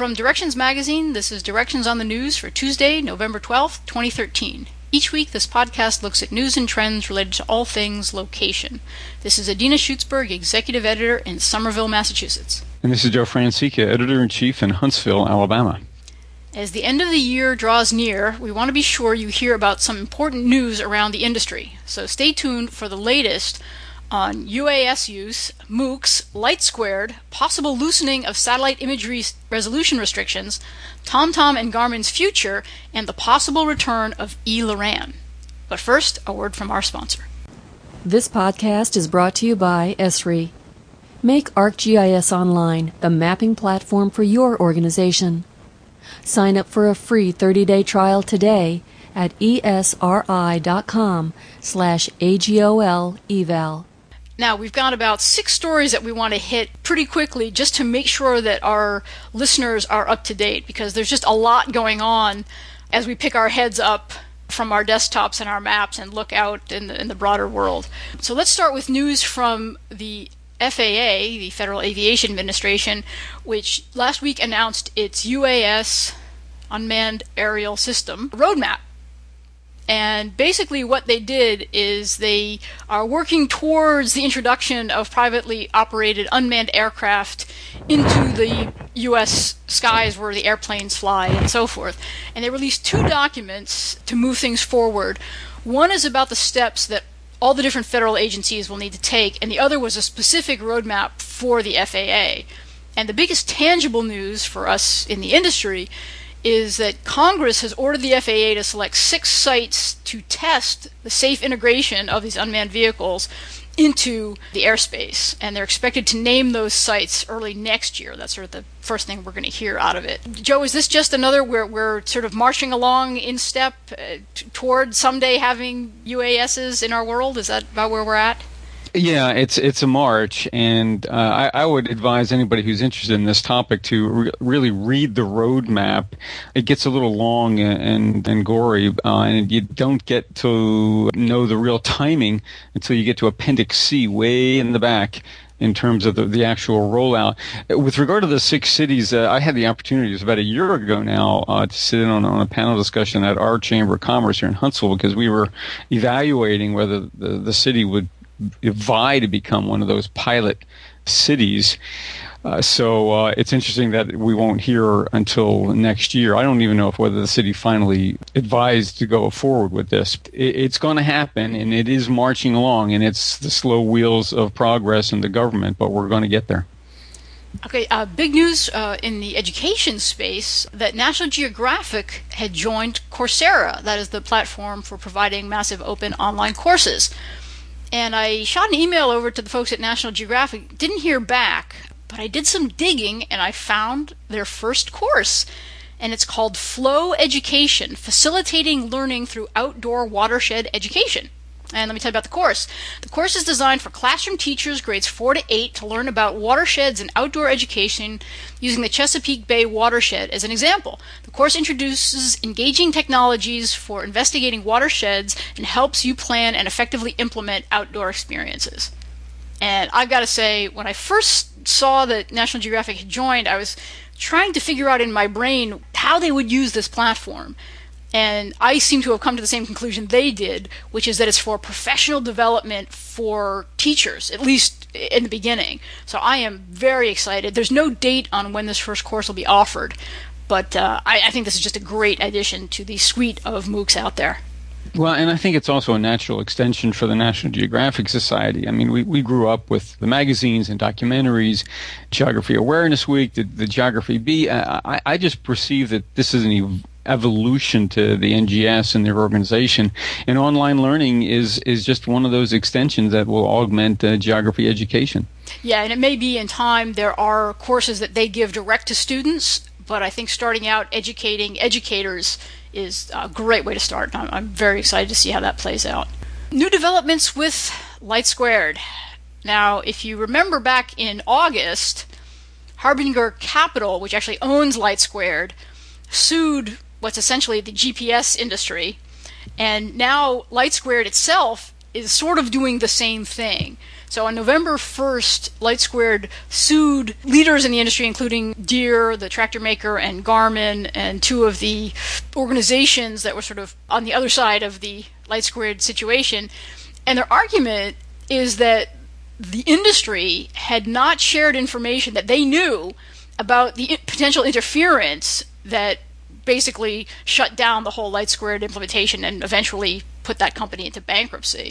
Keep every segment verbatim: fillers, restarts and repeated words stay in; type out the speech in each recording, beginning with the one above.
From Directions Magazine, this is Directions on the News for Tuesday, November twelfth, twenty thirteen. Each week, this podcast looks at news and trends related to all things location. This is Adina Schutzberg, Executive Editor in Somerville, Massachusetts. And this is Joe Francica, Editor-in-Chief in Huntsville, Alabama. As the end of the year draws near, we want to be sure you hear about some important news around the industry. So stay tuned for the latest on U A S use, MOOCs, Light Squared, possible loosening of satellite imagery resolution restrictions, TomTom and Garmin's future, and the possible return of eLORAN. But first, a word from our sponsor. This podcast is brought to you by Esri. Make ArcGIS Online the mapping platform for your organization. Sign up for a free thirty-day trial today at esri.com slash AGOL eval. Now, we've got about six stories that we want to hit pretty quickly just to make sure that our listeners are up to date, because there's just a lot going on as we pick our heads up from our desktops and our maps and look out in the, in the broader world. So let's start with news from the F A A, the Federal Aviation Administration, which last week announced its U A S Unmanned Aerial System roadmap. And basically what they did is they are working towards the introduction of privately operated unmanned aircraft into the U S skies where the airplanes fly and so forth. And they released two documents to move things forward. One is about the steps that all the different federal agencies will need to take, and the other was a specific roadmap for the F A A. And the biggest tangible news for us in the industry is that Congress has ordered the F A A to select six sites to test the safe integration of these unmanned vehicles into the airspace. And they're expected to name those sites early next year. That's sort of the first thing we're going to hear out of it. Joe, is this just another, where we're sort of marching along in step uh, t- toward someday having U A Ss in our world? Is that about where we're at? Yeah, it's it's a march, and uh, I, I would advise anybody who's interested in this topic to re- really read the roadmap. It gets a little long and, and gory, uh, and you don't get to know the real timing until you get to Appendix C way in the back in terms of the, the actual rollout. With regard to the six cities, uh, I had the opportunity, it was about a year ago now, uh, to sit in on, on a panel discussion at our Chamber of Commerce here in Huntsville, because we were evaluating whether the, the city would vie to become one of those pilot cities. Uh, so uh, it's interesting that we won't hear until next year. I don't even know if whether the city finally advised to go forward with this. It, it's going to happen, and it is marching along, and it's the slow wheels of progress in the government, but we're going to get there. Okay, uh, big news uh, in the education space that National Geographic had joined Coursera. That is the platform for providing massive open online courses. And I shot an email over to the folks at National Geographic, didn't hear back, but I did some digging and I found their first course. And it's called Flow Education, Facilitating Learning Through Outdoor Watershed Education. And let me tell you about the course. The course is designed for classroom teachers grades four to eight to learn about watersheds and outdoor education using the Chesapeake Bay watershed as an example. The course introduces engaging technologies for investigating watersheds and helps you plan and effectively implement outdoor experiences. And I've got to say, when I first saw that National Geographic had joined, I was trying to figure out in my brain how they would use this platform. And I seem to have come to the same conclusion they did, which is that it's for professional development for teachers, at least in the beginning. So I am very excited. There's no date on when this first course will be offered, but uh, I, I think this is just a great addition to the suite of MOOCs out there. Well, and I think it's also a natural extension for the National Geographic Society. I mean, we, we grew up with the magazines and documentaries, Geography Awareness Week, the, the Geography Bee. I, I just perceive that this is an ev- evolution to the N G S and their organization, and online learning is is just one of those extensions that will augment uh, geography education. Yeah, and it may be in time there are courses that they give direct to students, but I think starting out educating educators is a great way to start. I'm, I'm very excited to see how that plays out. New developments with Light Squared. Now, if you remember back in August, Harbinger Capital, which actually owns Light Squared, sued what's essentially the G P S industry, and now Light Squared itself is sort of doing the same thing. So on November first, LightSquared sued leaders in the industry, including Deere, the tractor maker, and Garmin, and two of the organizations that were sort of on the other side of the LightSquared situation. And their argument is that the industry had not shared information that they knew about the potential interference that basically shut down the whole LightSquared implementation and eventually put that company into bankruptcy.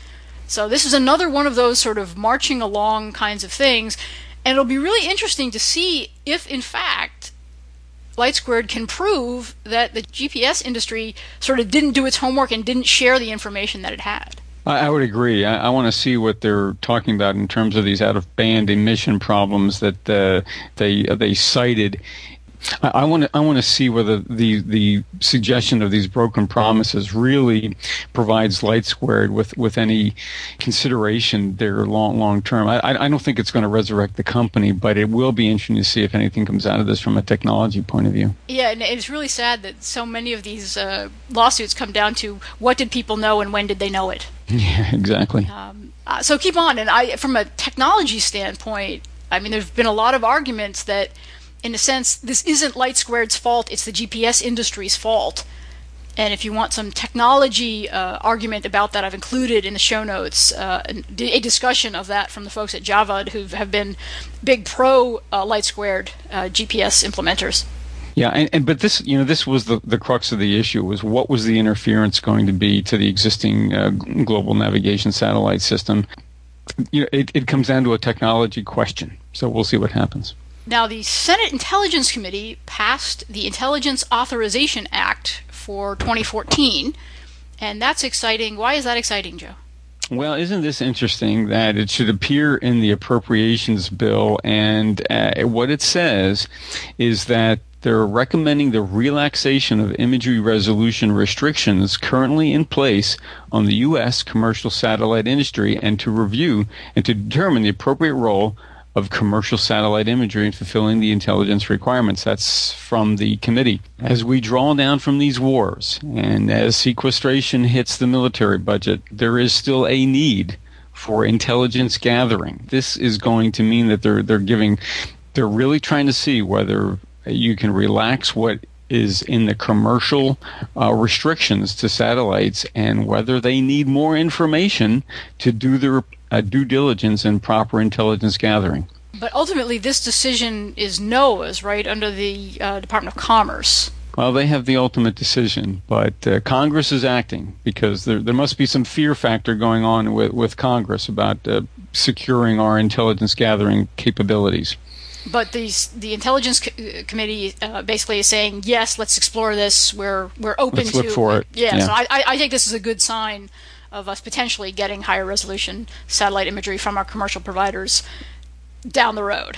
So this is another one of those sort of marching along kinds of things, and it'll be really interesting to see if, in fact, LightSquared can prove that the G P S industry sort of didn't do its homework and didn't share the information that it had. I would agree. I, I want to see what they're talking about in terms of these out-of-band emission problems that uh, they uh, they cited. I, I want to I want to see whether the the suggestion of these broken promises really provides LightSquared with, with any consideration there long long term. I I don't think it's going to resurrect the company, but it will be interesting to see if anything comes out of this from a technology point of view. Yeah, and it's really sad that so many of these uh, lawsuits come down to what did people know and when did they know it. Yeah, exactly. Um, uh, so keep on, and I, from a technology standpoint, I mean, there's been a lot of arguments that, in a sense, this isn't LightSquared's fault; it's the G P S industry's fault. And if you want some technology uh, argument about that, I've included in the show notes uh, a discussion of that from the folks at Javad who have been big pro uh, LightSquared uh, G P S implementers. Yeah, and, and but this, you know, this was the, the crux of the issue, was what was the interference going to be to the existing uh, global navigation satellite system? You know, it, it comes down to a technology question, so we'll see what happens. Now, the Senate Intelligence Committee passed the Intelligence Authorization Act for twenty fourteen, and that's exciting. Why is that exciting, Joe? Well, isn't this interesting that it should appear in the appropriations bill, and uh, what it says is that they're recommending the relaxation of imagery resolution restrictions currently in place on the U S commercial satellite industry, and to review and to determine the appropriate role of commercial satellite imagery in fulfilling the intelligence requirements. That's from the committee. As we draw down from these wars, and as sequestration hits the military budget, there is still a need for intelligence gathering. This is going to mean that they're they're giving, they're really trying to see whether you can relax what is in the commercial uh, restrictions to satellites, and whether they need more information to do their uh, due diligence and proper intelligence gathering. But ultimately, this decision is NOAA's, right, under the uh, Department of Commerce. Well, they have the ultimate decision, but uh, Congress is acting, because there there must be some fear factor going on with, with Congress about uh, securing our intelligence gathering capabilities. But the the Intelligence co- Committee uh, basically is saying, yes, let's explore this. We're we're open let's to look for it. Yeah, yeah. So I I think this is a good sign of us potentially getting higher resolution satellite imagery from our commercial providers down the road.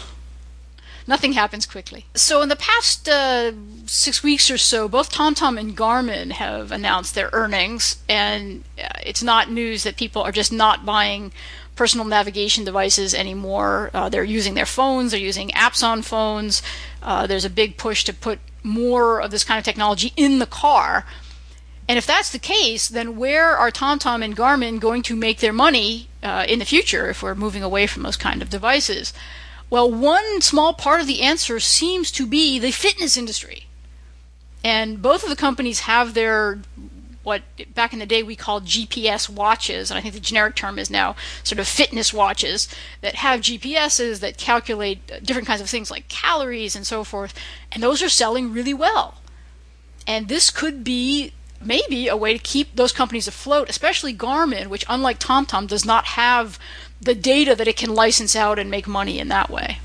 Nothing happens quickly. So in the past uh, six weeks or so, both TomTom and Garmin have announced their earnings, and uh, it's not news that people are just not buying personal navigation devices anymore. Uh, they're using their phones, they're using apps on phones. Uh, there's a big push to put more of this kind of technology in the car. And if that's the case, then where are TomTom and Garmin going to make their money uh, in the future if we're moving away from those kind of devices? Well, one small part of the answer seems to be the fitness industry. And both of the companies have their, what back in the day we called G P S watches, and I think the generic term is now sort of fitness watches, that have G P S's that calculate different kinds of things like calories and so forth, and those are selling really well. And this could be maybe a way to keep those companies afloat, especially Garmin, which unlike TomTom does not have the data that it can license out and make money in that way.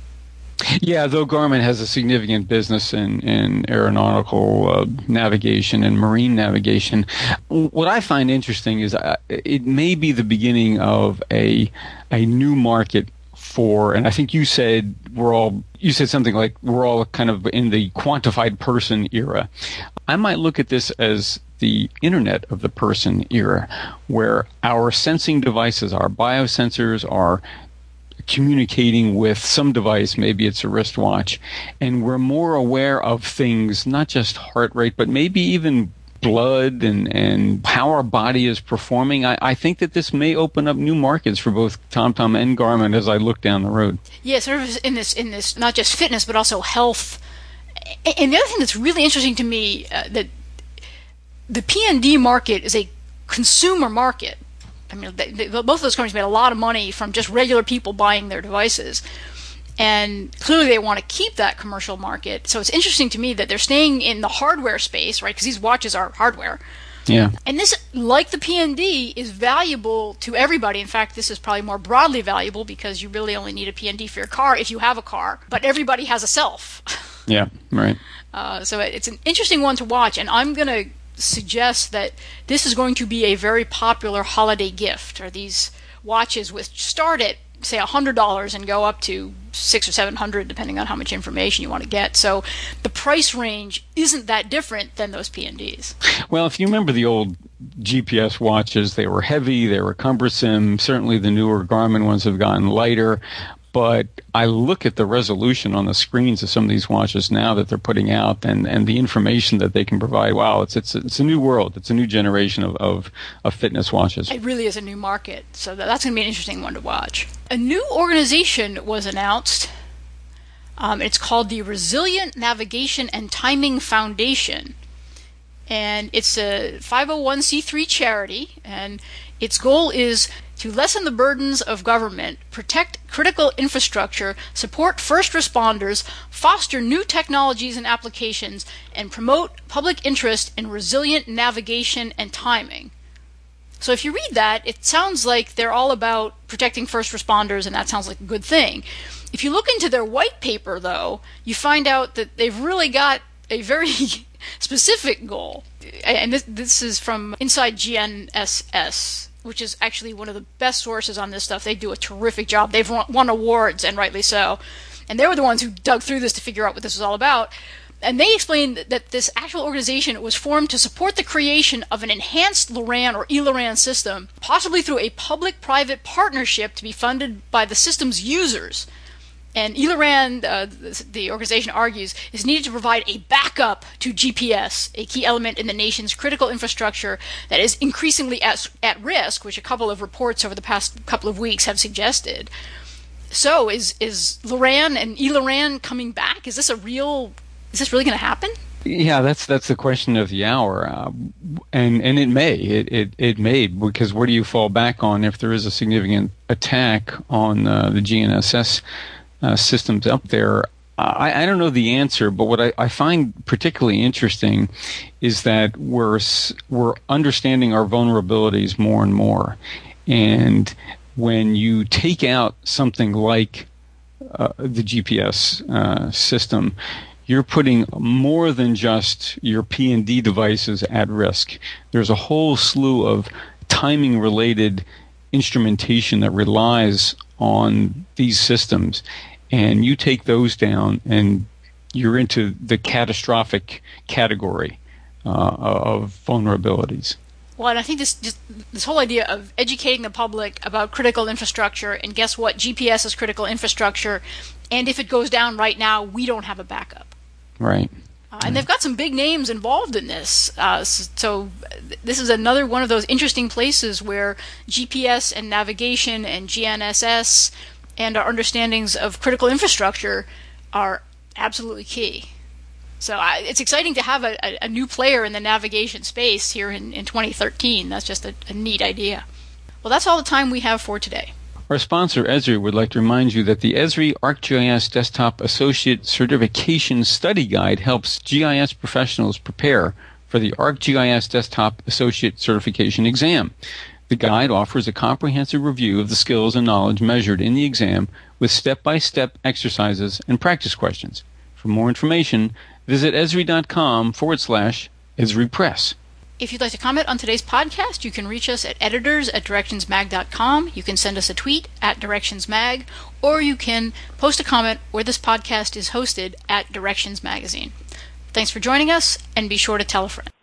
Yeah, though Garmin has a significant business in, in aeronautical uh, navigation and marine navigation, what I find interesting is uh, it may be the beginning of a a new market for, and I think you said we're all, you said something like we're all kind of in the quantified person era. I might look at this as the Internet of the Person era, where our sensing devices, our biosensors, are communicating with some device, maybe it's a wristwatch, and we're more aware of things, not just heart rate, but maybe even blood and, and how our body is performing, I, I think that this may open up new markets for both TomTom and Garmin as I look down the road. Yeah, sort of in this, in this not just fitness, but also health. And the other thing that's really interesting to me, uh, that the P and D market is a consumer market. I mean, they, they, both of those companies made a lot of money from just regular people buying their devices. And clearly they want to keep that commercial market. So it's interesting to me that they're staying in the hardware space, right? Because these watches are hardware. Yeah. And this, like the P and D, is valuable to everybody. In fact, this is probably more broadly valuable because you really only need a P and D for your car if you have a car. But everybody has a self. Yeah, right. Uh, so it's an interesting one to watch. And I'm going to suggest that this is going to be a very popular holiday gift. Or these watches which start at, say, one hundred dollars and go up to six or seven hundred, depending on how much information you want to get. So the price range isn't that different than those P and Ds. Well, if you remember the old G P S watches, they were heavy, they were cumbersome. Certainly the newer Garmin ones have gotten lighter. But I look at the resolution on the screens of some of these watches now that they're putting out, and, and the information that they can provide. Wow, it's it's it's a new world. It's a new generation of, of, of fitness watches. It really is a new market, so that's going to be an interesting one to watch. A new organization was announced. Um, it's called the Resilient Navigation and Timing Foundation, and it's a five oh one c three charity, and its goal is to lessen the burdens of government, protect critical infrastructure, support first responders, foster new technologies and applications, and promote public interest in resilient navigation and timing. So if you read that, it sounds like they're all about protecting first responders, and that sounds like a good thing. If you look into their white paper, though, you find out that they've really got a very specific goal. And this, this is from Inside G N S S, which is actually one of the best sources on this stuff. They do a terrific job. They've won, won awards, and rightly so. And they were the ones who dug through this to figure out what this was all about. And they explained that this actual organization was formed to support the creation of an enhanced LORAN or eLORAN system, possibly through a public-private partnership to be funded by the system's users. And eLORAN, uh, the, the organization argues, is needed to provide a backup to G P S, a key element in the nation's critical infrastructure that is increasingly at, at risk, which a couple of reports over the past couple of weeks have suggested. So is is LORAN and eLORAN coming back? Is this a real, is this really going to happen? Yeah, that's that's the question of the hour, uh, and and it may it, it it may, because where do you fall back on if there is a significant attack on uh, the G N S S Uh, systems up there? I, I don't know the answer, but what I, I find particularly interesting is that we're we're understanding our vulnerabilities more and more, and when you take out something like uh, the G P S uh, system, you're putting more than just your P and D devices at risk. There's a whole slew of timing-related instrumentation that relies on these systems. And you take those down, and you're into the catastrophic category uh, of vulnerabilities. Well, and I think this just this whole idea of educating the public about critical infrastructure, and guess what? G P S is critical infrastructure, and if it goes down right now, we don't have a backup. Right. Uh, and they've got some big names involved in this. Uh, so this is another one of those interesting places where G P S and navigation and G N S S and our understandings of critical infrastructure are absolutely key. So I, it's exciting to have a, a, a new player in the navigation space here in, in twenty thirteen. That's just a, a neat idea. Well, that's all the time we have for today. Our sponsor, Esri, would like to remind you that the Esri ArcGIS Desktop Associate Certification Study Guide helps G I S professionals prepare for the ArcGIS Desktop Associate Certification exam. The guide offers a comprehensive review of the skills and knowledge measured in the exam with step-by-step exercises and practice questions. For more information, visit esri.com forward slash Esri Press. If you'd like to comment on today's podcast, you can reach us at editors at directionsmag dot com. You can send us a tweet at directionsmag, or you can post a comment where this podcast is hosted at Directions Magazine. Thanks for joining us, and be sure to tell a friend.